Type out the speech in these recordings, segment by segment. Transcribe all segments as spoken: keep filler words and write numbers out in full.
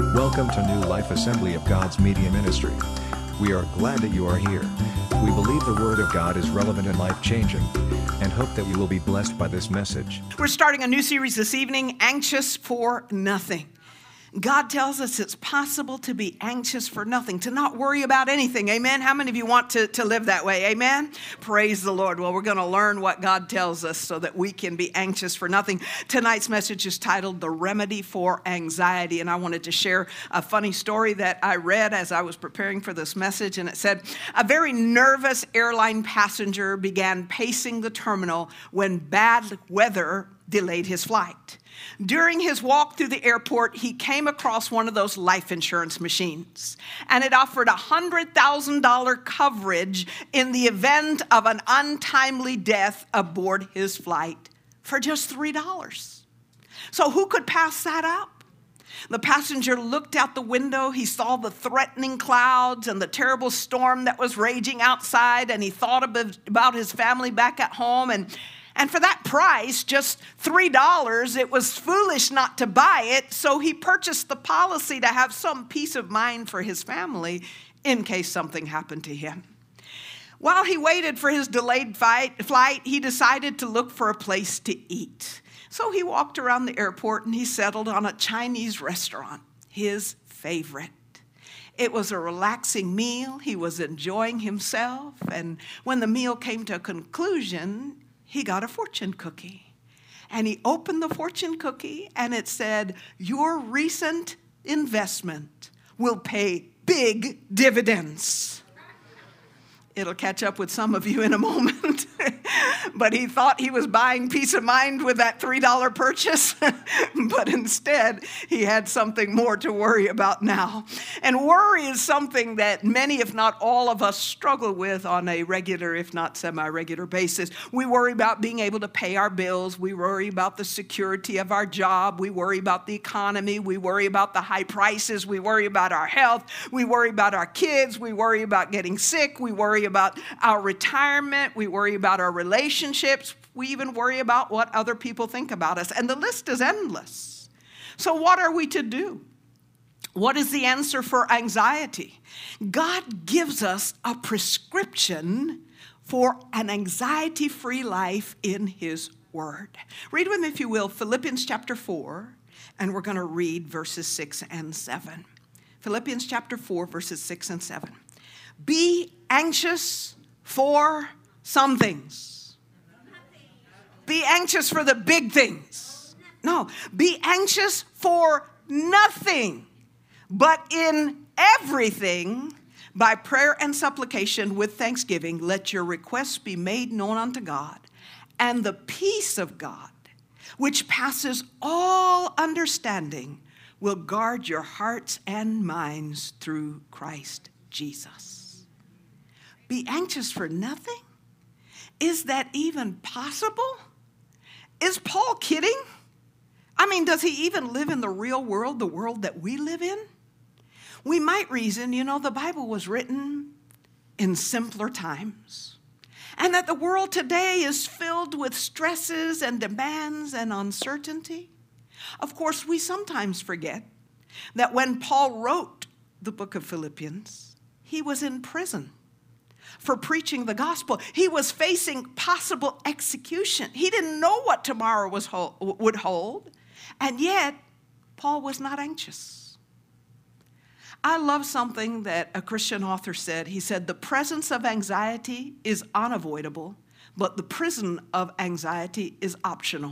Welcome to New Life Assembly of God's Media Ministry. We are glad that you are here. We believe the Word of God is relevant and life-changing, and hope that you will be blessed by this message. We're starting a new series this evening, Anxious for Nothing. God tells us it's possible to be anxious for nothing, to not worry about anything. Amen? How many of you want to, to live that way? Amen? Praise the Lord. Well, we're going to learn what God tells us so that we can be anxious for nothing. Tonight's message is titled, The Remedy for Anxiety. And I wanted to share a funny story that I read as I was preparing for this message. And it said, a very nervous airline passenger began pacing the terminal when bad weather delayed his flight. During his walk through the airport, he came across one of those life insurance machines, and it offered one hundred thousand dollars coverage in the event of an untimely death aboard his flight for just three dollars. So who could pass that up? The passenger looked out the window. He saw the threatening clouds and the terrible storm that was raging outside, and he thought about his family back at home, and And for that price, just three dollars, it was foolish not to buy it, so he purchased the policy to have some peace of mind for his family in case something happened to him. While he waited for his delayed fight, flight, he decided to look for a place to eat. So he walked around the airport and he settled on a Chinese restaurant, his favorite. It was a relaxing meal. He was enjoying himself, and when the meal came to a conclusion, he got a fortune cookie, and he opened the fortune cookie, and it said, your recent investment will pay big dividends. It'll catch up with some of you in a moment. But he thought he was buying peace of mind with that three dollar purchase. But instead, he had something more to worry about now. And worry is something that many, if not all of us, struggle with on a regular, if not semi-regular basis. We worry about being able to pay our bills. We worry about the security of our job. We worry about the economy. We worry about the high prices. We worry about our health. We worry about our kids. We worry about getting sick. We worry about our retirement. We worry about our relationships. We even worry about what other people think about us. And the list is endless. So what are we to do? What is the answer for anxiety? God gives us a prescription for an anxiety-free life in His Word. Read with me, if you will, Philippians chapter four, and we're going to read verses six and seven. Philippians chapter four, verses six and seven. Be anxious for some things. Be anxious for the big things. No, be anxious for nothing, but in everything, by prayer and supplication with thanksgiving, let your requests be made known unto God, and the peace of God, which passes all understanding, will guard your hearts and minds through Christ Jesus. Be anxious for nothing? Is that even possible? Is Paul kidding? I mean, does he even live in the real world, the world that we live in? We might reason, you know, the Bible was written in simpler times, and that the world today is filled with stresses and demands and uncertainty. Of course, we sometimes forget that when Paul wrote the book of Philippians, he was in prison for preaching the gospel. He was facing possible execution. He didn't know what tomorrow was would hold, and yet Paul was not anxious. I love something that a Christian author said. He said, the presence of anxiety is unavoidable, but the prison of anxiety is optional.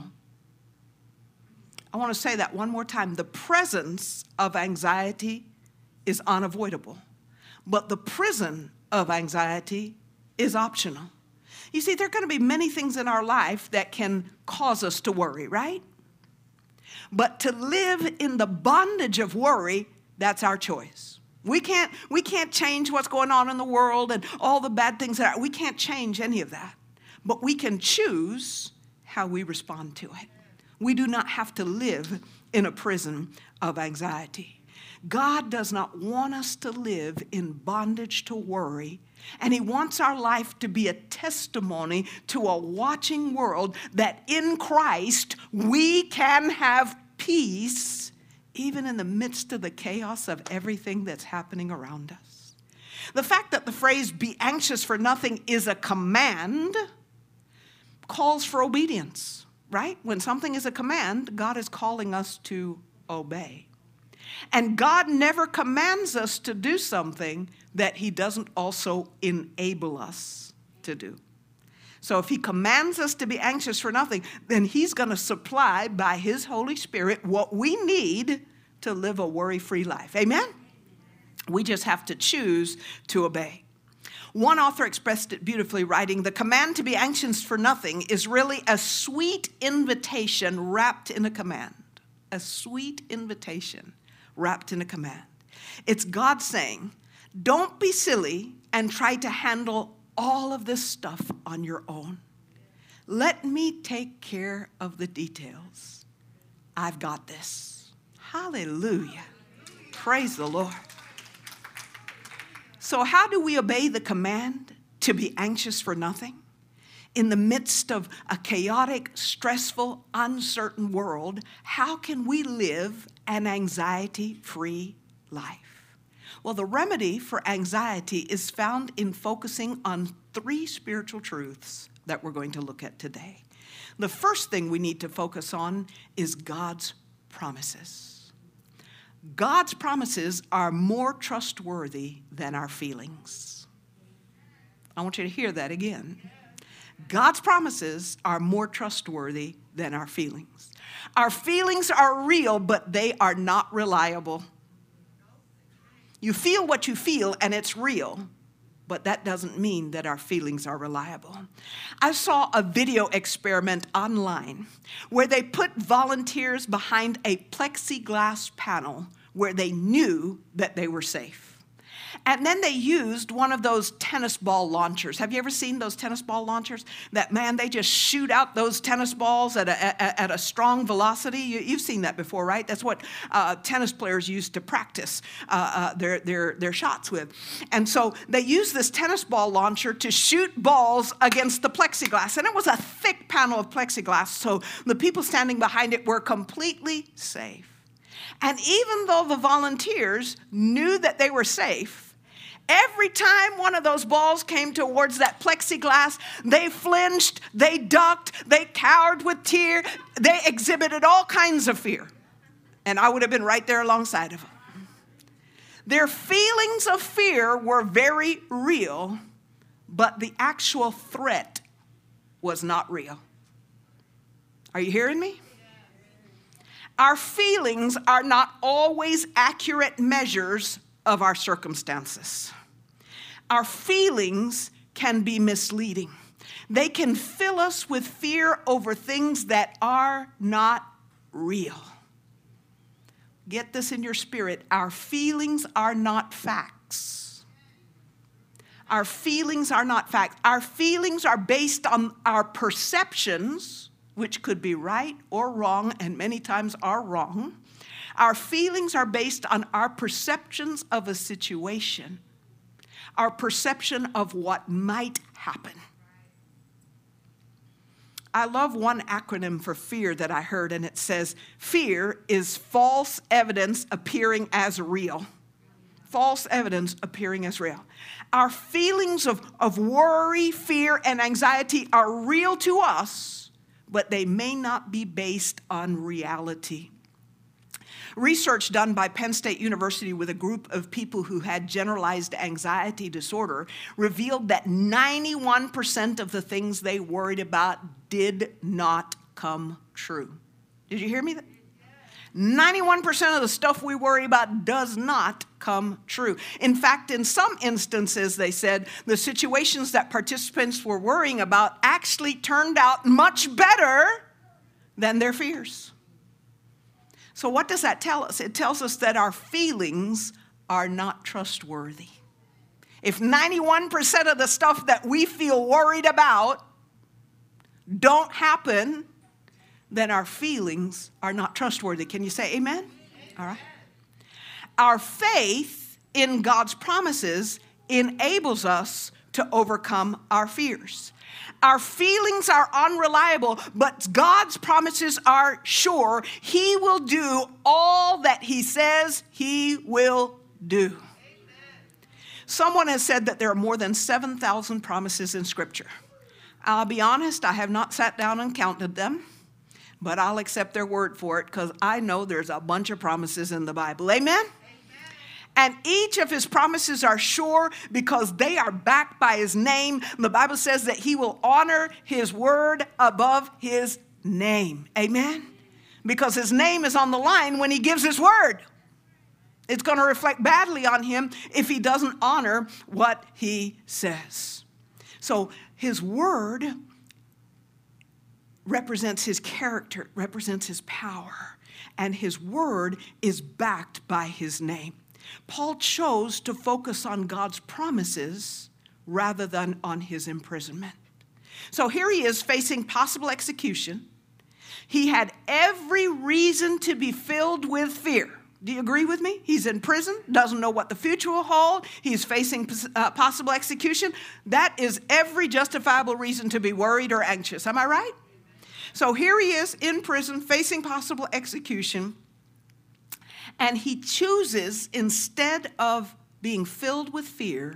I want to say that one more time. The presence of anxiety is unavoidable, but the prison of anxiety is optional. You see, there are going to be many things in our life that can cause us to worry, right? But to live in the bondage of worry, that's our choice. We can't, we can't change what's going on in the world and all the bad things that are, we can't change any of that. But we can choose how we respond to it. We do not have to live in a prison of anxiety. God does not want us to live in bondage to worry, and He wants our life to be a testimony to a watching world that in Christ we can have peace even in the midst of the chaos of everything that's happening around us. The fact that the phrase be anxious for nothing is a command calls for obedience, right? When something is a command, God is calling us to obey. And God never commands us to do something that he doesn't also enable us to do. So if he commands us to be anxious for nothing, then he's going to supply by his Holy Spirit what we need to live a worry-free life. Amen? We just have to choose to obey. One author expressed it beautifully, writing, "The command to be anxious for nothing is really a sweet invitation wrapped in a command." A sweet invitation wrapped in a command. It's God saying, don't be silly and try to handle all of this stuff on your own. Let me take care of the details. I've got this. Hallelujah. Praise the Lord. So how do we obey the command to be anxious for nothing? In the midst of a chaotic, stressful, uncertain world, how can we live an anxiety-free life? Well, the remedy for anxiety is found in focusing on three spiritual truths that we're going to look at today. The first thing we need to focus on is God's promises. God's promises are more trustworthy than our feelings. I want you to hear that again. God's promises are more trustworthy than our feelings. Our feelings are real, but they are not reliable. You feel what you feel, and it's real, but that doesn't mean that our feelings are reliable. I saw a video experiment online where they put volunteers behind a plexiglass panel where they knew that they were safe. And then they used one of those tennis ball launchers. Have you ever seen those tennis ball launchers? That, man, they just shoot out those tennis balls at a, at, at a strong velocity. You, you've seen that before, right? That's what uh, tennis players use to practice uh, uh, their, their, their shots with. And so they used this tennis ball launcher to shoot balls against the plexiglass. And it was a thick panel of plexiglass, so the people standing behind it were completely safe. And even though the volunteers knew that they were safe, every time one of those balls came towards that plexiglass, they flinched, they ducked, they cowered with tear, they exhibited all kinds of fear. And I would have been right there alongside of them. Their feelings of fear were very real, but the actual threat was not real. Are you hearing me? Our feelings are not always accurate measures of our circumstances. Our feelings can be misleading. They can fill us with fear over things that are not real. Get this in your spirit. Our feelings are not facts. Our feelings are not facts. Our feelings are based on our perceptions, which could be right or wrong, and many times are wrong. Our feelings are based on our perceptions of a situation, our perception of what might happen. I love one acronym for fear that I heard, and it says, fear is false evidence appearing as real. False evidence appearing as real. Our feelings of, of worry, fear, and anxiety are real to us, but they may not be based on reality. Research done by Penn State University with a group of people who had generalized anxiety disorder revealed that ninety-one percent of the things they worried about did not come true. Did you hear me? ninety-one percent of the stuff we worry about does not come true. In fact, in some instances, they said, the situations that participants were worrying about actually turned out much better than their fears. So what does that tell us? It tells us that our feelings are not trustworthy. If ninety-one percent of the stuff that we feel worried about don't happen, then our feelings are not trustworthy. Can you say amen? Amen? All right. Our faith in God's promises enables us to overcome our fears. Our feelings are unreliable, but God's promises are sure. He will do all that he says he will do. Amen. Someone has said that there are more than seven thousand promises in Scripture. I'll be honest, I have not sat down and counted them, but I'll accept their word for it because I know there's a bunch of promises in the Bible. Amen? And each of his promises are sure because they are backed by his name. The Bible says that he will honor his word above his name. Amen? Because his name is on the line when he gives his word. It's going to reflect badly on him if he doesn't honor what he says. So his word represents his character, represents his power, and his word is backed by his name. Paul chose to focus on God's promises rather than on his imprisonment. So here he is facing possible execution. He had every reason to be filled with fear. Do you agree with me? He's in prison, doesn't know what the future will hold. He's facing uh, possible execution. That is every justifiable reason to be worried or anxious. Am I right? So here he is in prison, facing possible execution. And he chooses, instead of being filled with fear,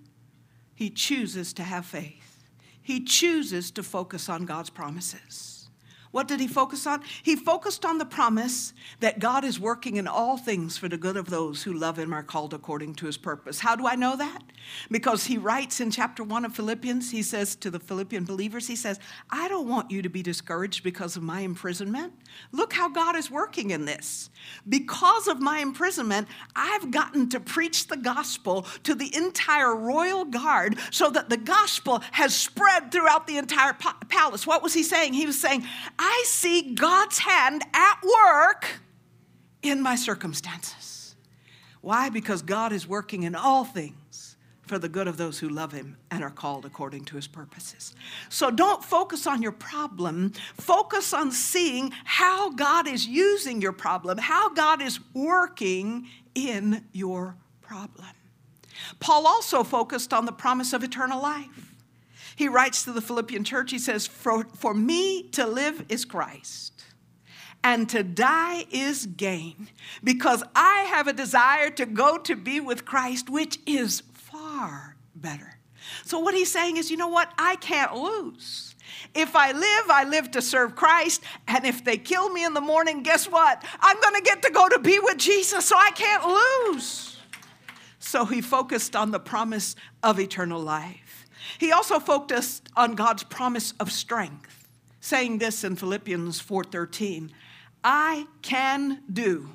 he chooses to have faith. He chooses to focus on God's promises. What did he focus on? He focused on the promise that God is working in all things for the good of those who love him, are called according to his purpose. How do I know that? Because he writes in chapter one of Philippians, he says to the Philippian believers, he says, I don't want you to be discouraged because of my imprisonment. Look how God is working in this. Because of my imprisonment, I've gotten to preach the gospel to the entire royal guard so that the gospel has spread throughout the entire palace. What was he saying? He was saying, I see God's hand at work in my circumstances. Why? Because God is working in all things for the good of those who love him and are called according to his purposes. So don't focus on your problem. Focus on seeing how God is using your problem, how God is working in your problem. Paul also focused on the promise of eternal life. He writes to the Philippian church, he says, for, for me to live is Christ, and to die is gain, because I have a desire to go to be with Christ, which is far better. So what he's saying is, you know what? I can't lose. If I live, I live to serve Christ, and if they kill me in the morning, guess what? I'm going to get to go to be with Jesus, so I can't lose. So he focused on the promise of eternal life. He also focused on God's promise of strength, saying this in Philippians four thirteen, I can do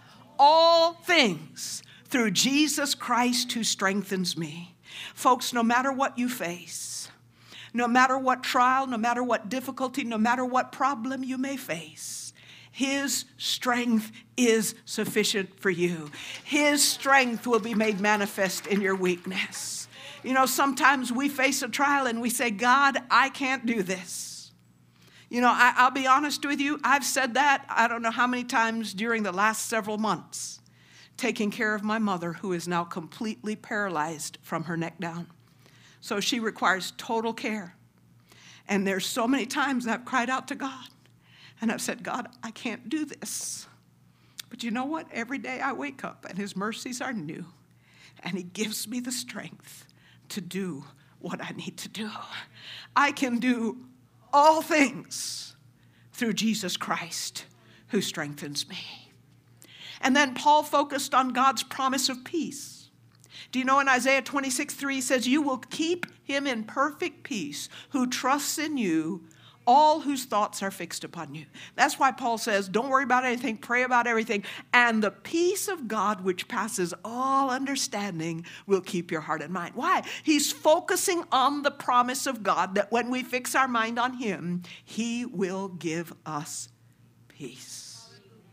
all things through Jesus Christ who strengthens me. Folks, no matter what you face, no matter what trial, no matter what difficulty, no matter what problem you may face, his strength is sufficient for you. His strength will be made manifest in your weakness. You know, sometimes we face a trial and we say, God, I can't do this. You know, I, I'll be honest with you. I've said that I don't know how many times during the last several months, taking care of my mother, who is now completely paralyzed from her neck down. So she requires total care. And there's so many times I've cried out to God. And I've said, God, I can't do this. But you know what? Every day I wake up and his mercies are new. And he gives me the strength to do what I need to do. I can do all things through Jesus Christ who strengthens me. And then Paul focused on God's promise of peace. Do you know in Isaiah twenty-six three says, you will keep him in perfect peace who trusts in you, all whose thoughts are fixed upon you. That's why Paul says, don't worry about anything, pray about everything, and the peace of God, which passes all understanding, will keep your heart and mind. Why? He's focusing on the promise of God that when we fix our mind on him, he will give us peace.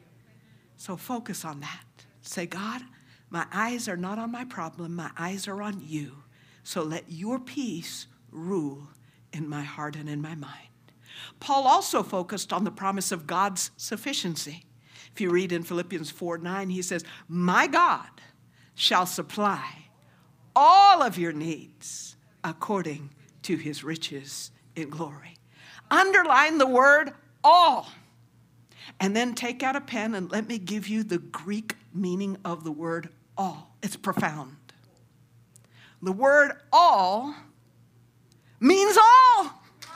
So focus on that. Say, God, my eyes are not on my problem, my eyes are on you. So let your peace rule in my heart and in my mind. Paul also focused on the promise of God's sufficiency. If you read in Philippians four nine, he says, my God shall supply all of your needs according to his riches in glory. Underline the word all. And then take out a pen and let me give you the Greek meaning of the word all. It's profound. The word all means all.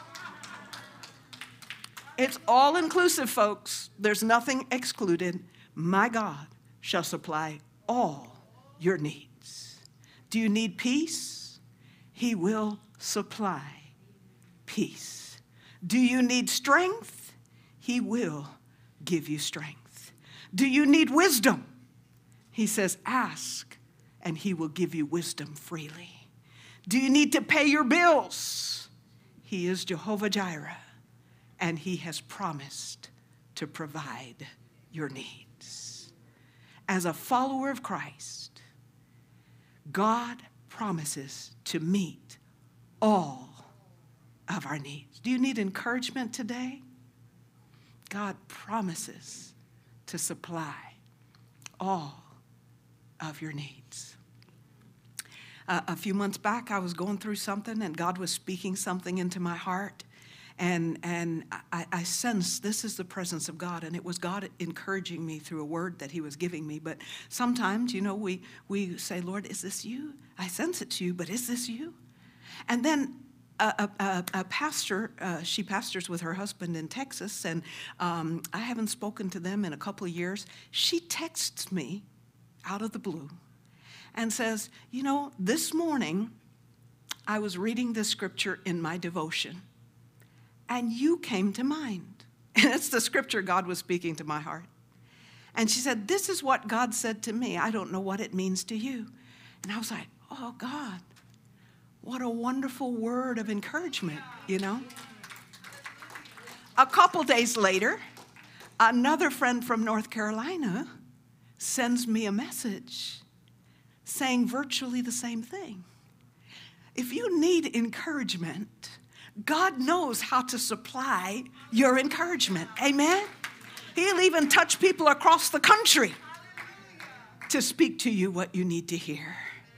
It's all inclusive, folks. There's nothing excluded. My God shall supply all your needs. Do you need peace? He will supply peace. Do you need strength? He will give you strength. Do you need wisdom? He says, ask, and he will give you wisdom freely. Do you need to pay your bills? He is Jehovah Jireh, and he has promised to provide your needs. As a follower of Christ, God promises to meet all of our needs. Do you need encouragement today? God promises to supply all of your needs. Uh, a few months back, I was going through something, and God was speaking something into my heart. And, and I, I sensed this is the presence of God, and it was God encouraging me through a word that he was giving me. But sometimes, you know, we, we say, Lord, is this you? I sense it's you, but is this you? And then a, a, a pastor, uh, she pastors with her husband in Texas, and um, I haven't spoken to them in a couple of years. She texts me out of the blue and says, you know, this morning I was reading this scripture in my devotion, and you came to mind. And it's the scripture God was speaking to my heart. And she said, this is what God said to me. I don't know what it means to you. And I was like, oh, God, what a wonderful word of encouragement, you know. A couple days later, another friend from North Carolina sends me a message saying virtually the same thing. If you need encouragement, God knows how to supply your encouragement. Amen? He'll even touch people across the country to speak to you what you need to hear.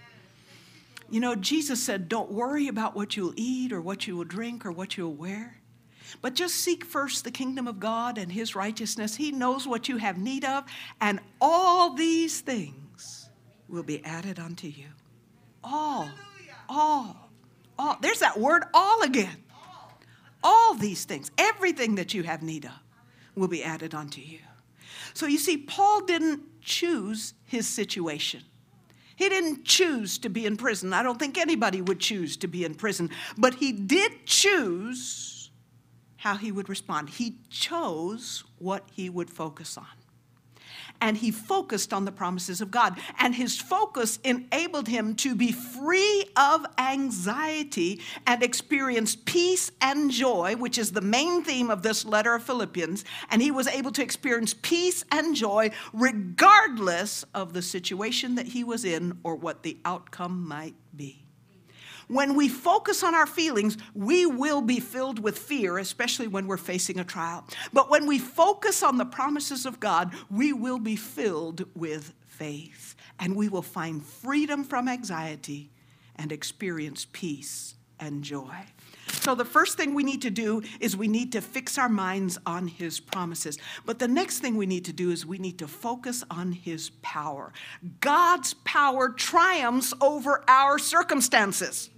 You know, Jesus said, don't worry about what you'll eat or what you will drink or what you'll wear, but just seek first the kingdom of God and his righteousness. He knows what you have need of, and all these things will be added unto you. All, all, all. There's that word all again. All these things, everything that you have need of will be added unto you. So you see, Paul didn't choose his situation. He didn't choose to be in prison. I don't think anybody would choose to be in prison. But he did choose how he would respond. He chose what he would focus on. And he focused on the promises of God. And his focus enabled him to be free of anxiety and experience peace and joy, which is the main theme of this letter of Philippians. And he was able to experience peace and joy regardless of the situation that he was in or what the outcome might be. When we focus on our feelings, we will be filled with fear, especially when we're facing a trial. But when we focus on the promises of God, we will be filled with faith, and we will find freedom from anxiety and experience peace and joy. So the first thing we need to do is we need to fix our minds on his promises. But the next thing we need to do is we need to focus on his power. God's power triumphs over our circumstances.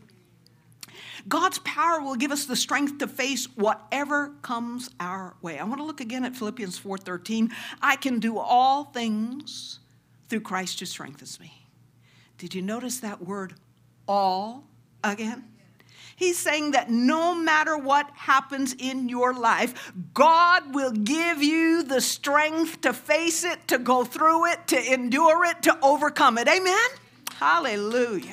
God's power will give us the strength to face whatever comes our way. I want to look again at Philippians four thirteen. I can do all things through Christ who strengthens me. Did you notice that word all again? He's saying that no matter what happens in your life, God will give you the strength to face it, to go through it, to endure it, to overcome it. Amen? Hallelujah.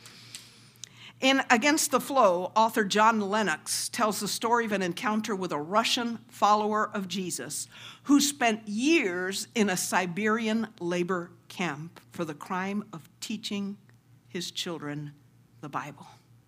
In Against the Flow, author John Lennox tells the story of an encounter with a Russian follower of Jesus who spent years in a Siberian labor camp for the crime of teaching his children the Bible.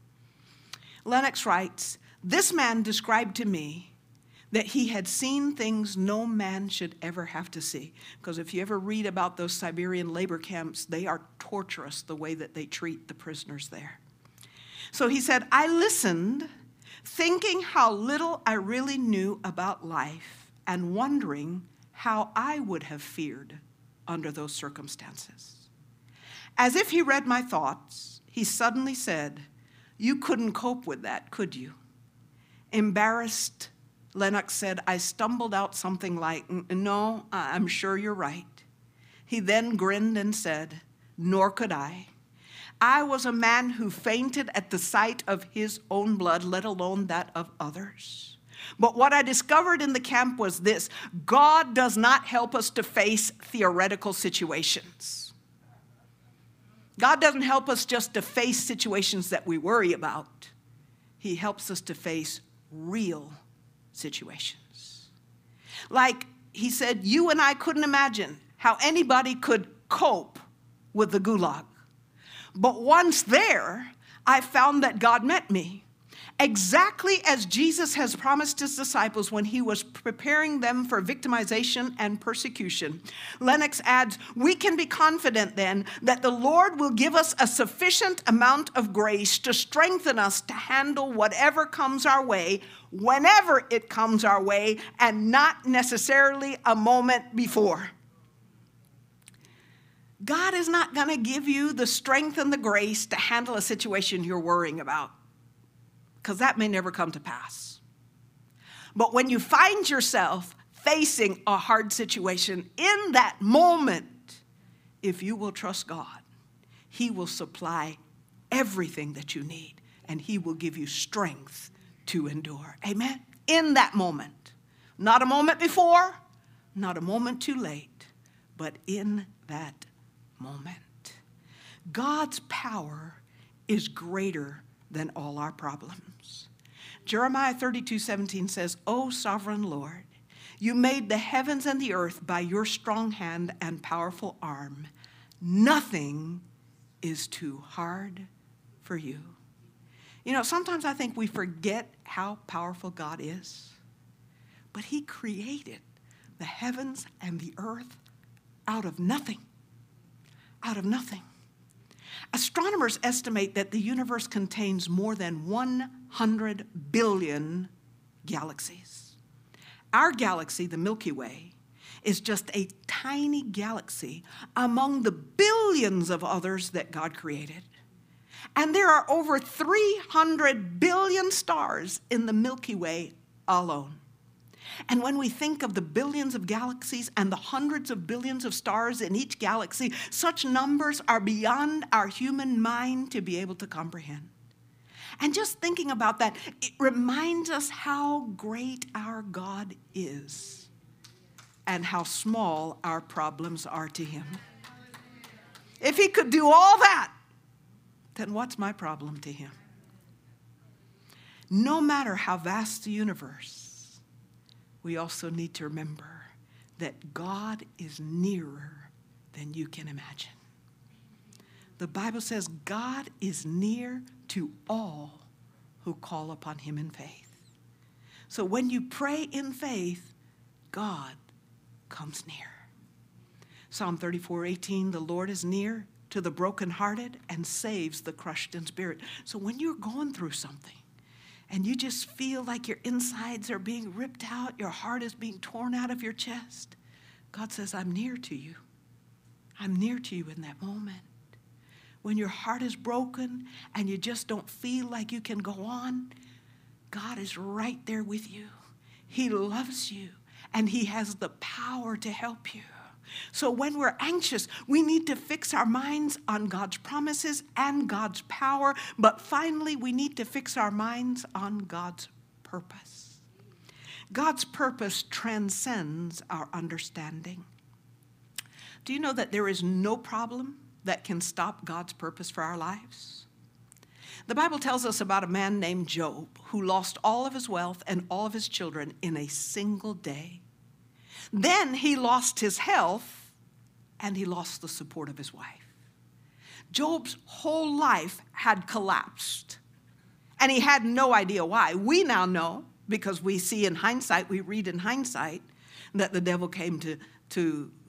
Lennox writes, this man described to me that he had seen things no man should ever have to see. Because if you ever read about those Siberian labor camps, they are torturous the way that they treat the prisoners there. So he said, I listened, thinking how little I really knew about life and wondering how I would have feared under those circumstances. As if he read my thoughts, he suddenly said, you couldn't cope with that, could you? Embarrassed, Lennox said, I stumbled out something like, no, I'm sure you're right. He then grinned and said, nor could I. I was a man who fainted at the sight of his own blood, let alone that of others. But what I discovered in the camp was this: God does not help us to face theoretical situations. God doesn't help us just to face situations that we worry about. He helps us to face real situations. Like he said, you and I couldn't imagine how anybody could cope with the gulag. But once there, I found that God met me. Exactly as Jesus has promised his disciples when he was preparing them for victimization and persecution. Lennox adds, we can be confident then that the Lord will give us a sufficient amount of grace to strengthen us to handle whatever comes our way, whenever it comes our way, and not necessarily a moment before. God is not going to give you the strength and the grace to handle a situation you're worrying about, because that may never come to pass. But when you find yourself facing a hard situation, in that moment, if you will trust God, he will supply everything that you need, and he will give you strength to endure. Amen? In that moment. Not a moment before, not a moment too late, but in that moment. God's power is greater than all our problems. Jeremiah thirty-two seventeen says, O sovereign Lord, you made the heavens and the earth by your strong hand and powerful arm. Nothing is too hard for you. You know, sometimes I think we forget how powerful God is, but he created the heavens and the earth out of nothing. Out of nothing. Astronomers estimate that the universe contains more than one hundred billion galaxies. Our galaxy, the Milky Way, is just a tiny galaxy among the billions of others that God created. And there are over three hundred billion stars in the Milky Way alone. And when we think of the billions of galaxies and the hundreds of billions of stars in each galaxy, such numbers are beyond our human mind to be able to comprehend. And just thinking about that, it reminds us how great our God is and how small our problems are to him. If he could do all that, then what's my problem to him? No matter how vast the universe, we also need to remember that God is nearer than you can imagine. The Bible says God is near to all who call upon him in faith. So when you pray in faith, God comes near. Psalm thirty-four eighteen, the Lord is near to the brokenhearted and saves the crushed in spirit. So when you're going through something, and you just feel like your insides are being ripped out, your heart is being torn out of your chest, God says, I'm near to you. I'm near to you in that moment. When your heart is broken and you just don't feel like you can go on, God is right there with you. He loves you, and he has the power to help you. So when we're anxious, we need to fix our minds on God's promises and God's power. But finally, we need to fix our minds on God's purpose. God's purpose transcends our understanding. Do you know that there is no problem that can stop God's purpose for our lives? The Bible tells us about a man named Job who lost all of his wealth and all of his children in a single day. Then he lost his health, and he lost the support of his wife. Job's whole life had collapsed, and he had no idea why. We now know, because we see in hindsight, we read in hindsight, that the devil came to, to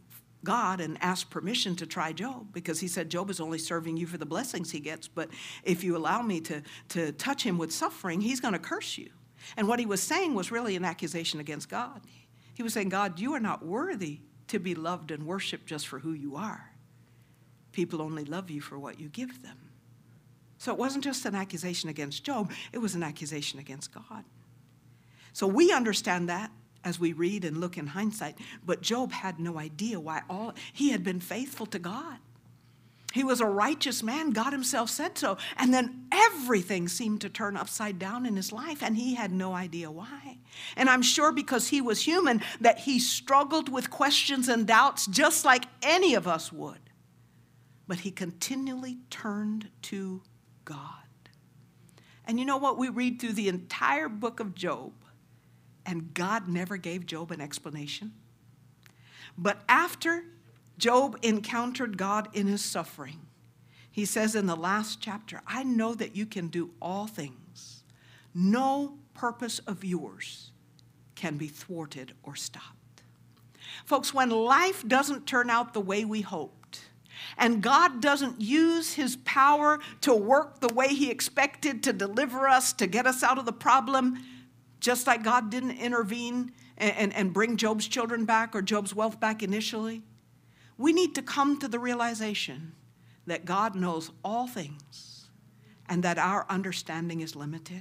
God and asked permission to try Job, because he said, Job is only serving you for the blessings he gets, but if you allow me to, to touch him with suffering, he's going to curse you. And what he was saying was really an accusation against God. He was saying, God, you are not worthy to be loved and worshiped just for who you are. People only love you for what you give them. So it wasn't just an accusation against Job, it was an accusation against God. So we understand that as we read and look in hindsight, but Job had no idea why all, he had been faithful to God. He was a righteous man, God himself said so, and then everything seemed to turn upside down in his life, and he had no idea why. And I'm sure because he was human that he struggled with questions and doubts just like any of us would. But he continually turned to God. And you know what? We read through the entire book of Job, and God never gave Job an explanation. But after Job encountered God in his suffering, he says in the last chapter, I know that you can do all things. No purpose of yours can be thwarted or stopped. Folks, when life doesn't turn out the way we hoped, and God doesn't use his power to work the way he expected to deliver us, to get us out of the problem, just like God didn't intervene and, and, and bring Job's children back or Job's wealth back initially, we need to come to the realization that God knows all things and that our understanding is limited.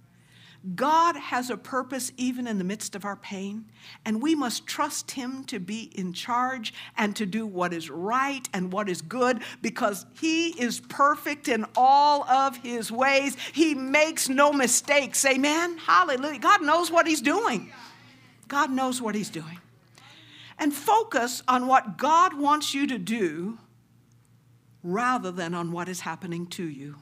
God has a purpose even in the midst of our pain, and we must trust him to be in charge and to do what is right and what is good, because he is perfect in all of his ways. He makes no mistakes. Amen? Hallelujah. God knows what he's doing. God knows what he's doing. And focus on what God wants you to do rather than on what is happening to you.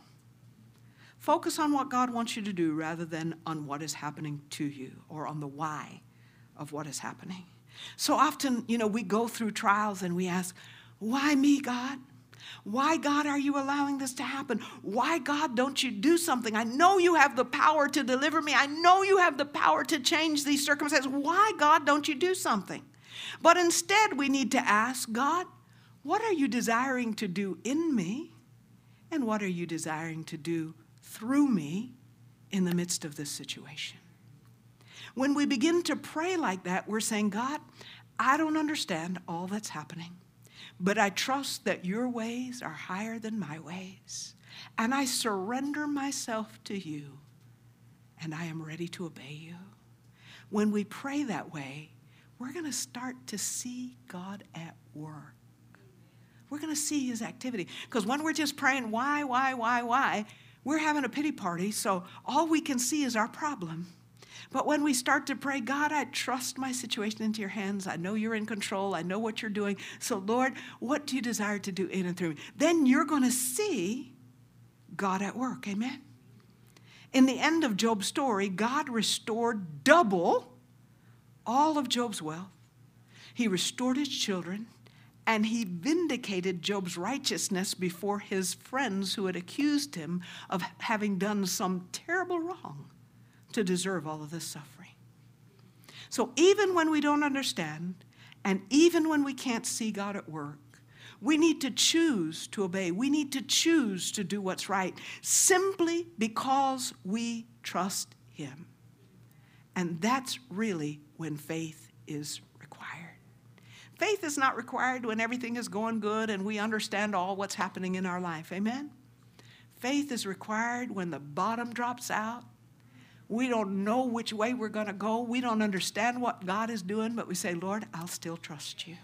Focus on what God wants you to do rather than on what is happening to you or on the why of what is happening. So often, you know, we go through trials and we ask, why me, God? Why, God, are you allowing this to happen? Why, God, don't you do something? I know you have the power to deliver me. I know you have the power to change these circumstances. Why, God, don't you do something? But instead, we need to ask, God, what are you desiring to do in me? And what are you desiring to do through me in the midst of this situation? When we begin to pray like that, we're saying, God, I don't understand all that's happening, but I trust that your ways are higher than my ways, and I surrender myself to you, and I am ready to obey you. When we pray that way, we're going to start to see God at work. We're going to see his activity. Because when we're just praying, why, why, why, why, we're having a pity party, so all we can see is our problem. But when we start to pray, God, I trust my situation into your hands. I know you're in control. I know what you're doing. So, Lord, what do you desire to do in and through me? Then you're going to see God at work. Amen? In the end of Job's story, God restored double all of Job's wealth. He restored his children, and he vindicated Job's righteousness before his friends who had accused him of having done some terrible wrong to deserve all of this suffering. So even when we don't understand, and even when we can't see God at work, we need to choose to obey. We need to choose to do what's right simply because we trust him. And that's really when faith is required. Faith is not required when everything is going good and we understand all what's happening in our life. Amen? Faith is required when the bottom drops out. We don't know which way we're going to go. We don't understand what God is doing, but we say, Lord, I'll still trust you.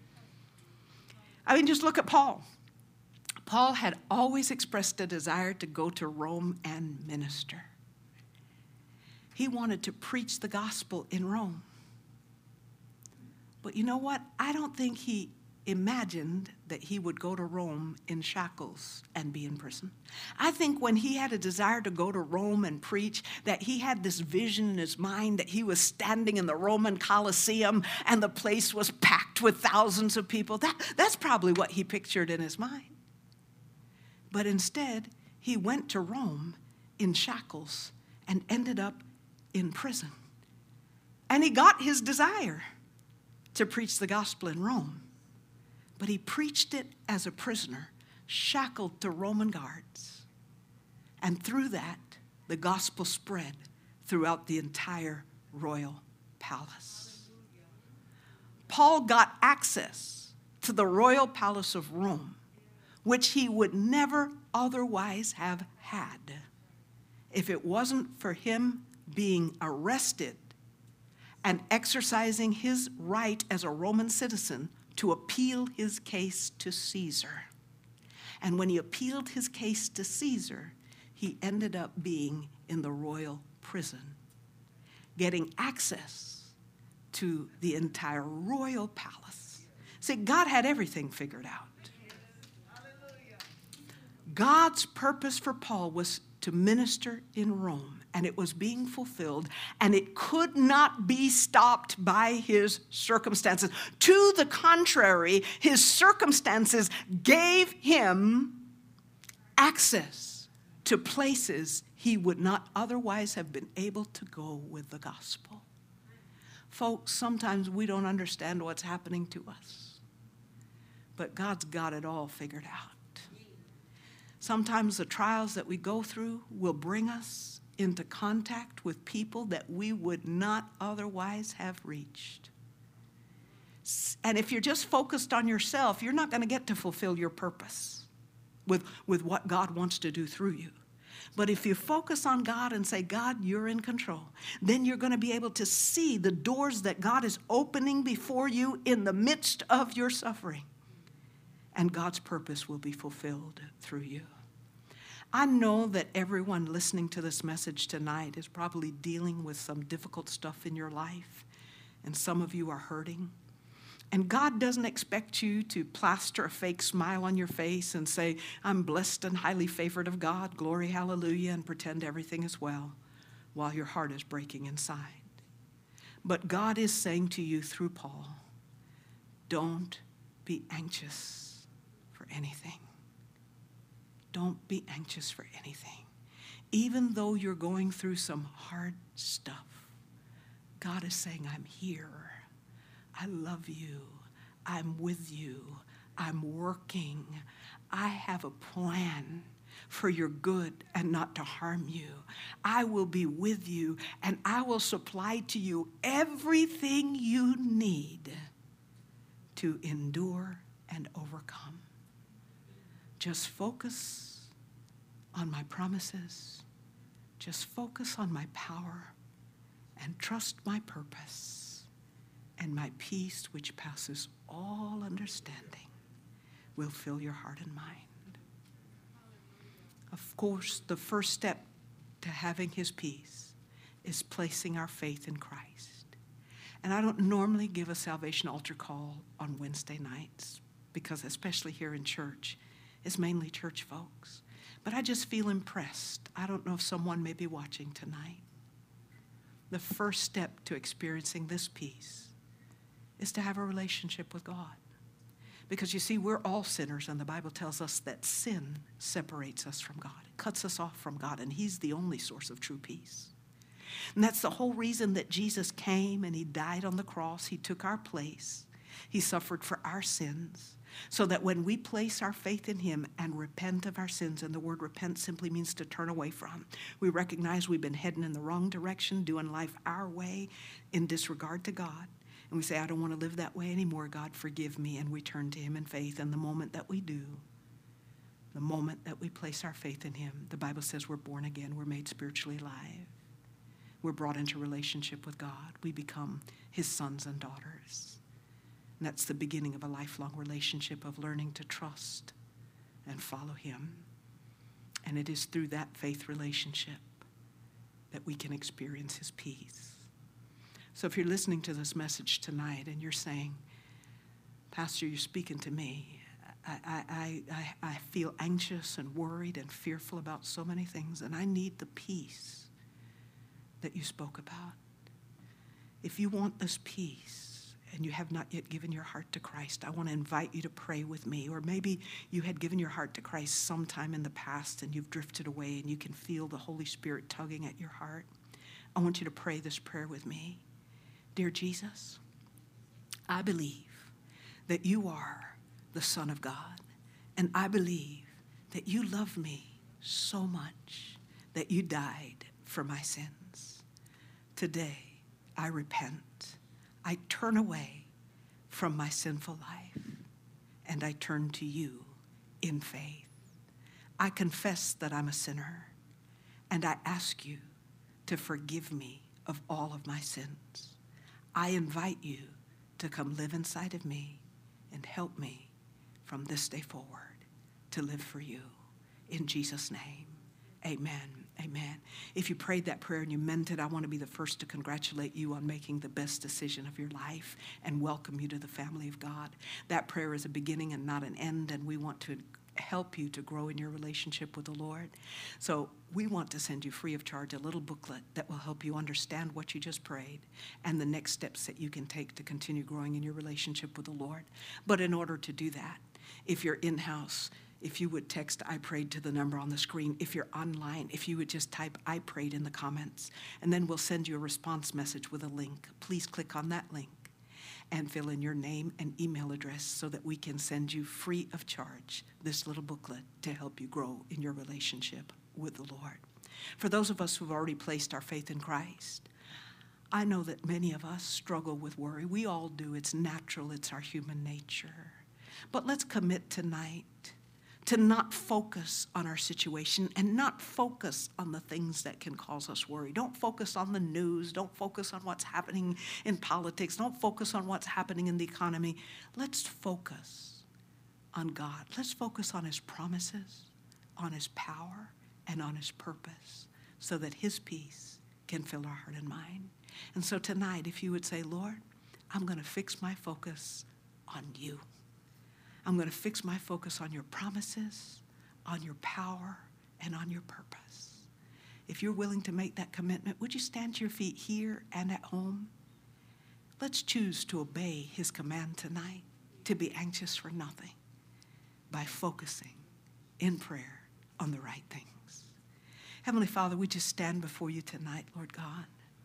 I mean, just look at Paul. Paul had always expressed a desire to go to Rome and minister. He wanted to preach the gospel in Rome. But you know what? I don't think he imagined that he would go to Rome in shackles and be in prison. I think when he had a desire to go to Rome and preach, that he had this vision in his mind that he was standing in the Roman Colosseum and the place was packed with thousands of people. That, that's probably what he pictured in his mind. But instead, he went to Rome in shackles and ended up in prison. And he got his desire to preach the gospel in Rome. but he preached it as a prisoner, shackled to Roman guards. And through that, the gospel spread throughout the entire royal palace. Paul got access to the royal palace of Rome, which he would never otherwise have had if it wasn't for him being arrested and exercising his right as a Roman citizen to appeal his case to Caesar. And when he appealed his case to Caesar, he ended up being in the royal prison, getting access to the entire royal palace. See, God had everything figured out. God's purpose for Paul was to minister in Rome, and it was being fulfilled, and it could not be stopped by his circumstances. To the contrary, his circumstances gave him access to places he would not otherwise have been able to go with the gospel. Folks, sometimes we don't understand what's happening to us, but God's got it all figured out. Sometimes the trials that we go through will bring us into contact with people that we would not otherwise have reached. And if you're just focused on yourself, you're not going to get to fulfill your purpose with, with what God wants to do through you. But if you focus on God and say, God, you're in control, then you're going to be able to see the doors that God is opening before you in the midst of your suffering. And God's purpose will be fulfilled through you. I know that everyone listening to this message tonight is probably dealing with some difficult stuff in your life, and some of you are hurting. And God doesn't expect you to plaster a fake smile on your face and say, I'm blessed and highly favored of God, glory, hallelujah, and pretend everything is well, while your heart is breaking inside. But God is saying to you through Paul, don't be anxious for anything. Don't be anxious for anything. Even though you're going through some hard stuff, God is saying, I'm here. I love you. I'm with you. I'm working. I have a plan for your good and not to harm you. I will be with you, and I will supply to you everything you need to endure and overcome. Just focus on my promises. Just focus on my power and trust my purpose. And my peace, which passes all understanding, will fill your heart and mind. Of course, the first step to having his peace is placing our faith in Christ. And I don't normally give a salvation altar call on Wednesday nights, because especially here in church, it's mainly church folks. But I just feel impressed. I don't know if someone may be watching tonight. The first step to experiencing this peace is to have a relationship with God. Because you see, we're all sinners, and the Bible tells us that sin separates us from God. It cuts us off from God, and he's the only source of true peace. And that's the whole reason that Jesus came and he died on the cross. He took our place. He suffered for our sins, so that when we place our faith in him and repent of our sins, and the word repent simply means to turn away from, we recognize we've been heading in the wrong direction, doing life our way in disregard to God. And we say, I don't want to live that way anymore. God, forgive me. And we turn to him in faith. And the moment that we do, the moment that we place our faith in him, the Bible says we're born again. We're made spiritually alive. We're brought into relationship with God. We become his sons and daughters. And that's the beginning of a lifelong relationship of learning to trust and follow him. And it is through that faith relationship that we can experience his peace. So if you're listening to this message tonight and you're saying, Pastor, you're speaking to me. I, I, I, I feel anxious and worried and fearful about so many things, and I need the peace that you spoke about. If you want this peace and you have not yet given your heart to Christ, I want to invite you to pray with me. Or maybe you had given your heart to Christ sometime in the past and you've drifted away and you can feel the Holy Spirit tugging at your heart. I want you to pray this prayer with me. Dear Jesus, I believe that you are the Son of God. And I believe that you love me so much that you died for my sins. Today, I repent. I turn away from my sinful life, and I turn to you in faith. I confess that I'm a sinner, and I ask you to forgive me of all of my sins. I invite you to come live inside of me and help me from this day forward to live for you. In Jesus' name, amen, amen. If you prayed that prayer and you meant it, I want to be the first to congratulate you on making the best decision of your life and welcome you to the family of God. That prayer is a beginning and not an end, and we want to help you to grow in your relationship with the Lord. So we want to send you free of charge a little booklet that will help you understand what you just prayed and the next steps that you can take to continue growing in your relationship with the Lord. But in order to do that, if you're in-house, if you would text I prayed to the number on the screen. If you're online, if you would just type I prayed in the comments, and then we'll send you a response message with a link. Please click on that link and fill in your name and email address so that we can send you free of charge this little booklet to help you grow in your relationship with the Lord. For those of us who've already placed our faith in Christ, I know that many of us struggle with worry. We all do. It's natural. It's our human nature. But let's commit tonight to not focus on our situation and not focus on the things that can cause us worry. Don't focus on the news. Don't focus on what's happening in politics. Don't focus on what's happening in the economy. Let's focus on God. Let's focus on his promises, on his power, and on his purpose so that his peace can fill our heart and mind. And so tonight, if you would say, Lord, I'm going to fix my focus on you. I'm going to fix my focus on your promises, on your power, and on your purpose. If you're willing to make that commitment, would you stand to your feet here and at home? Let's choose to obey his command tonight to be anxious for nothing by focusing in prayer on the right things. Heavenly Father, we just stand before you tonight, Lord God.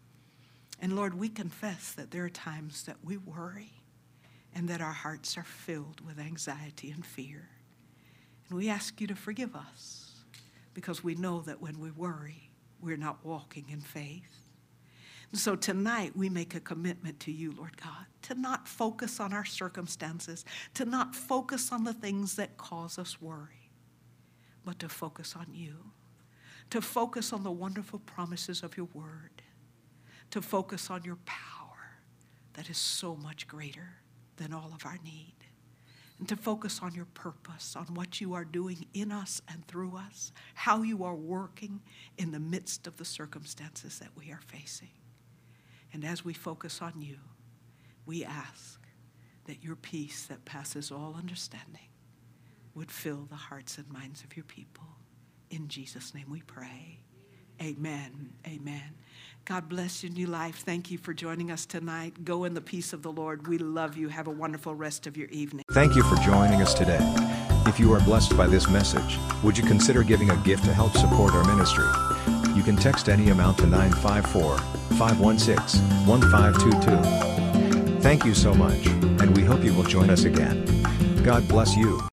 And Lord, we confess that there are times that we worry and that our hearts are filled with anxiety and fear. And we ask you to forgive us because we know that when we worry, we're not walking in faith. And so tonight we make a commitment to you, Lord God, to not focus on our circumstances, to not focus on the things that cause us worry, but to focus on you, to focus on the wonderful promises of your word, to focus on your power that is so much greater than all of our need, and to focus on your purpose, on what you are doing in us and through us, how you are working in the midst of the circumstances that we are facing. And as we focus on you, we ask that your peace that passes all understanding would fill the hearts and minds of your people. In Jesus' name we pray. Amen. Amen. God bless you, New Life. Thank you for joining us tonight. Go in the peace of the Lord. We love you. Have a wonderful rest of your evening. Thank you for joining us today. If you are blessed by this message, would you consider giving a gift to help support our ministry? You can text any amount to nine five four, five one six, one five two two. Thank you so much, and we hope you will join us again. God bless you.